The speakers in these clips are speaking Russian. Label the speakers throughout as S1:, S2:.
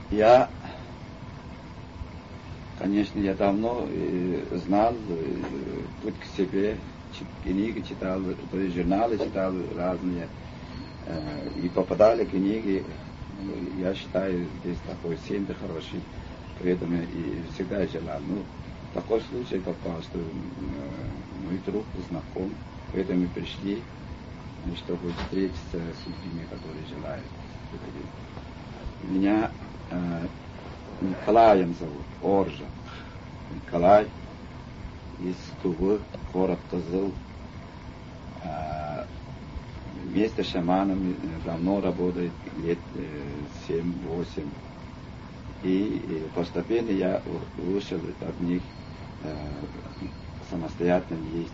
S1: Я, конечно, я давно знал путь к себе, книги читал, то есть журналы читал разные, и попадали книги, я считаю, здесь такой центр хороший, поэтому и всегда желал. Ну, такой случай попал, что мой друг знаком, поэтому мы пришли, чтобы встретиться с людьми, которые желают. Меня Николаем зовут, Оржа. Николай из Тувы, город Козыл. Вместе с шаманами давно работает, лет 7-8. И постепенно я вышел от них самостоятельно ездить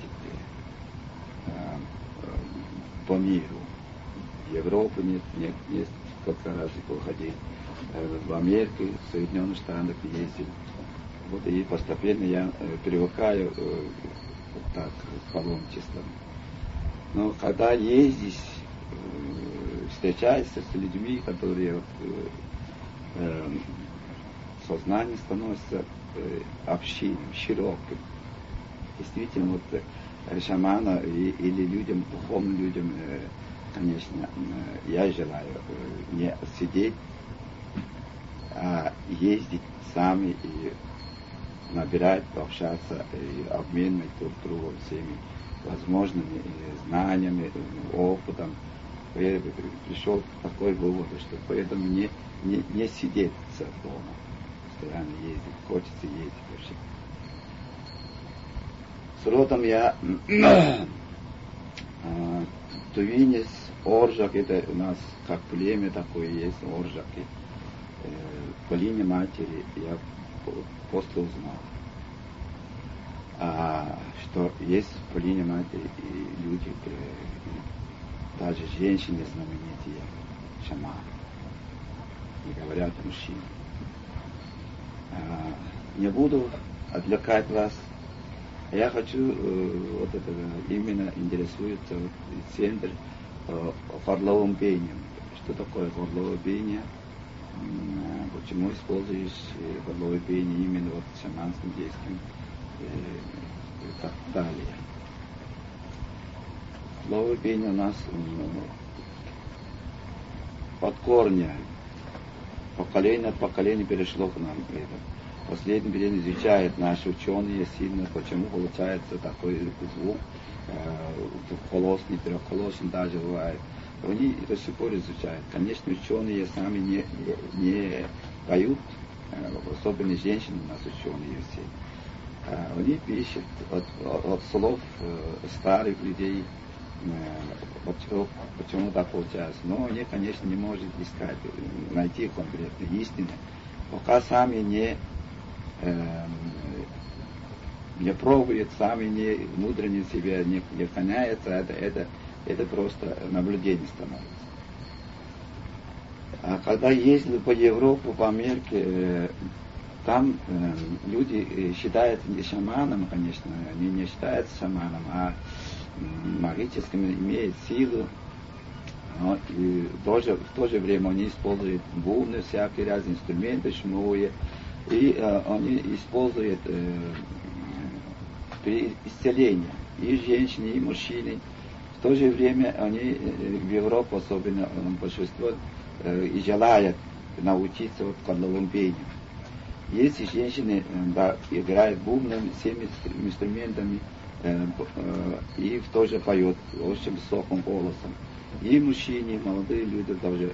S1: по миру. В Европу несколько раз ходил. В Америку, в Соединенных Штатах ездил. Вот и постепенно я привыкаю так к паломничествам. Но когда ездишь, встречаешься с людьми, которые сознание становится общинным, широким. Действительно, вот шамана или людям, духовным людям, конечно, я желаю не сидеть, а ездить сами и набирать, общаться и обменивать друг другу всеми возможными знаниями, опытом. Я пришел к такой выводу, что поэтому не сидеть дома, постоянно ездить, хочется ездить вообще. С родом я тувинец, Оржак, это у нас как племя такое есть, Оржаки. По линии матери я после узнал, что есть по линии матери и люди, даже женщины знаменитые, шаманы, не говорят мужчины. Не буду отвлекать вас. Я хочу, вот это именно интересуется центр горловым пением. Что такое горловое пение? Почему используешь горловое пение именно вот шаманским действием и так далее. Горловое пение у нас от корня, поколение от поколения перешло к нам. Последний период изучают наши ученые сильно, почему получается такой звук, двухголосный, трехголосный даже бывает. Они до сих пор изучают. Конечно, ученые сами не поют, особенно женщины у нас ученые все. Они пишут от слов старых людей, почему так получается. Но они, конечно, не могут искать, найти конкретные истины, пока сами не пробуют, сами не внутренне себя не гоняются, это просто наблюдение становится. А когда ездили по Европе, по Америке, там люди считаются не шаманом, конечно, они не считаются шаманом, а магическим, имеют силу. Но и в то же время они используют бубны, всякие разные инструменты, шумовые, и они используют при исцелении и женщины, и мужчины. В то же время они в Европе, особенно большинство, и желают научиться вот горловым пением. Если женщины играют бубнами, всеми инструментами, и тоже поют очень высоким голосом. И мужчины, молодые люди тоже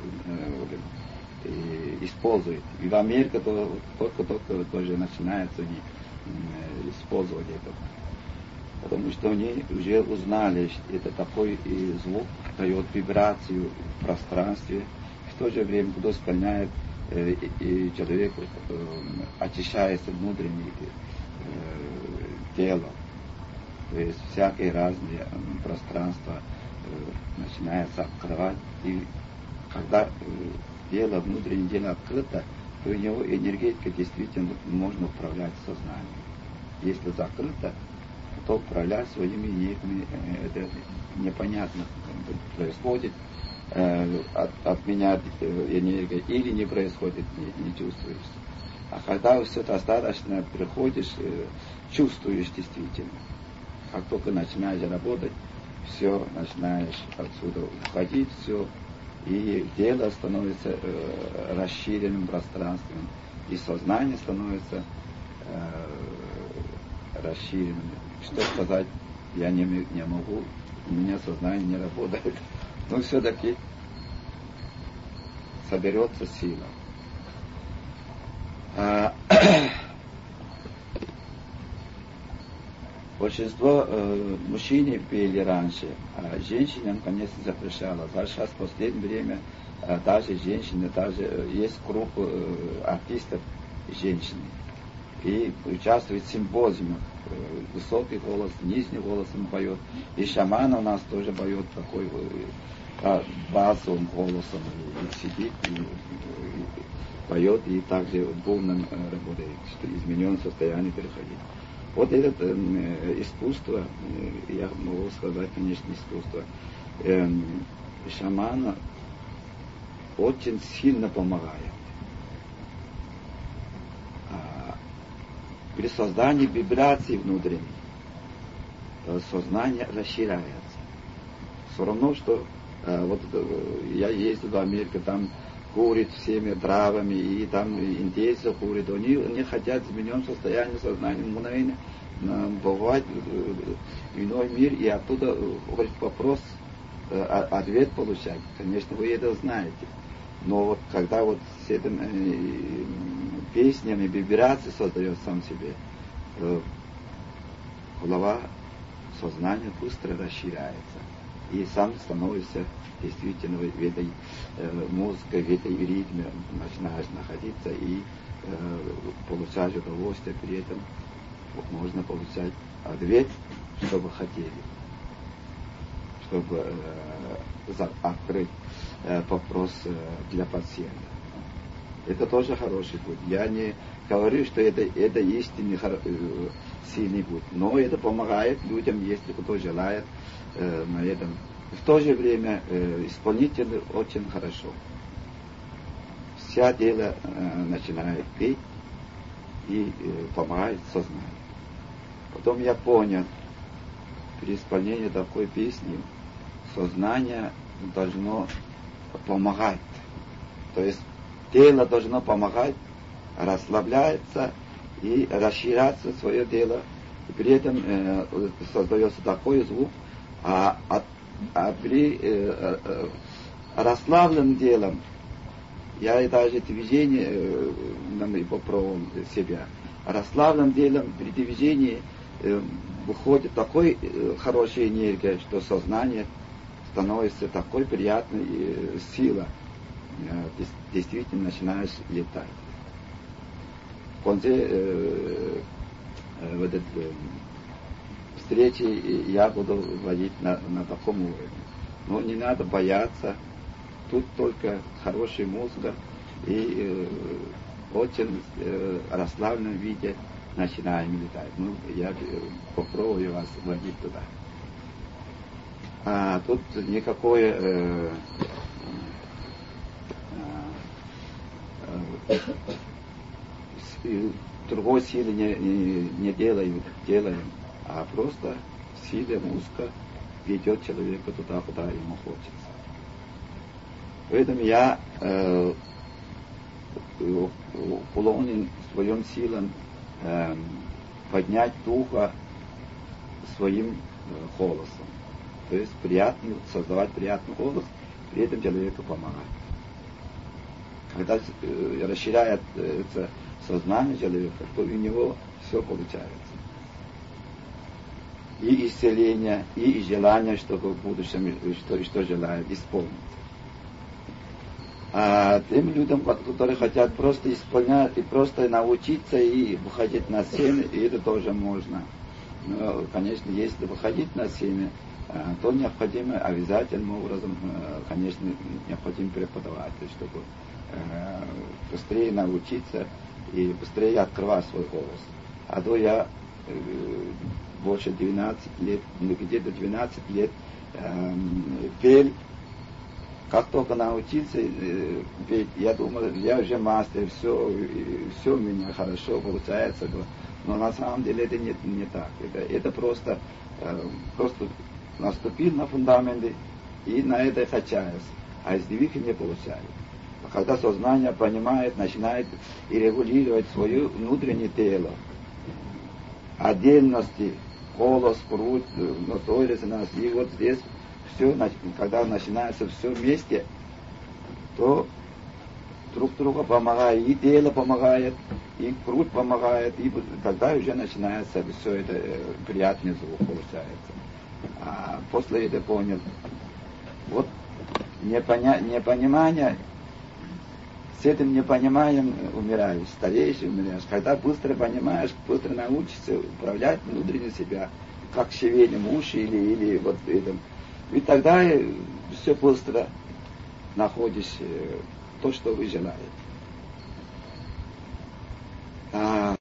S1: используют. И в Америке только тоже начинается использовать это. Потому что они уже узнали, что это такой звук дает вибрацию в пространстве, в то же время куда склоняет и человек очищается внутреннее тело. То есть всякие разные пространства начинается открывать. И когда тело, внутреннее тело открыто, то у него энергетика действительно можно управлять сознанием. Если закрыто, то управлять своими энергиями это непонятно происходит. отменять энергию, или не происходит, не чувствуешь. А когда все достаточно приходишь, чувствуешь действительно. Как только начинаешь работать, все, начинаешь отсюда уходить, все, и тело становится расширенным пространством, и сознание становится расширенным. Что сказать, я не могу, у меня сознание не работает. Но все-таки соберется сила. Большинство мужчин пели раньше, а женщинам, конечно, запрещалось. А сейчас в последнее время даже женщины, даже есть группа артистов женщины. И участвует в симпозиумах. Высокий голос, низкий голос он поет. И шаман у нас тоже поет такой басовым голосом. И сидит, и поет, и также духовно работает, что измененное состояние переходит. Вот это искусство, я могу сказать, конечно, искусство шамана очень сильно помогает. При создании вибраций внутренних сознание расширяется. Все равно, что вот я ездил в Америку, там курит всеми травами, и там индейцы курят, они хотят изменить состояние сознания мгновенно, бывать в иной мир, и оттуда вопрос, ответ получать. Конечно, вы это знаете. Но вот когда вот с этими песнями, вибрации создает сам себе, голова, сознание быстро расширяется. И сам становится действительно в этой музыке, в этой ритме начинаешь находиться и получаешь удовольствие, при этом можно получать ответ, что вы хотели, чтобы открыть вопрос для пациента. Это тоже хороший путь. Я не говорю, что это истинный сильный путь, но это помогает людям, если кто желает на этом. В то же время исполнитель очень хорошо. Вся дело начинает петь и помогает сознанию. Потом я понял, при исполнении такой песни сознание должно помогать. То есть тело должно помогать, расслабляется и расширяться свое дело. И при этом создается такой звук, а при расслабленном делом, я даже движение попробовал себя, расслабленным делом при движении выходит такой хорошая энергия, что сознание становится такой приятной сила. Действительно начинаешь летать. В конце встречи я буду вводить на таком уровне. Но не надо бояться. Тут только хорошая музыка и очень расслабленном виде начинаем летать. Ну, я попробую вас вводить туда. А тут никакое другой силы не делаем, а просто сила музыка ведет человека туда, куда ему хочется. Поэтому я уклонен своим силам поднять духа своим голосом. То есть создавать приятный голос, при этом человеку помогать. Когда расширяется сознание человека, то у него все получается. И исцеление, и желание, чтобы в будущем, что желает, исполнить. А тем людям, которые хотят просто исполнять, и просто научиться, и выходить на сцену, и это тоже можно. Но, конечно, если выходить на сцену, то необходимо обязательным образом, конечно, необходим преподаватель, чтобы быстрее научиться и быстрее открывать свой голос. А то я больше 12 лет, где-то 12 лет пел Как только научиться петь, я думал, я уже мастер, все у меня хорошо получается. Но на самом деле это не так. Это просто наступил на фундаменты и на это качаясь. А сдвиг не получается. Когда сознание понимает, начинает и регулировать свое внутреннее тело, отдельности, голос, грудь, носой, резонанс, и вот здесь все, когда начинается все вместе, то друг другу помогает, и тело помогает, и грудь помогает, и тогда уже начинается все это приятный звук получается. А после этого понял, вот непонимание, с этим непониманием умираешь, стареешь и умираешь. Когда быстро понимаешь, быстро научишься управлять внутренне себя, как шевелим уши или вот это. И тогда все быстро находишь то, что вы желаете.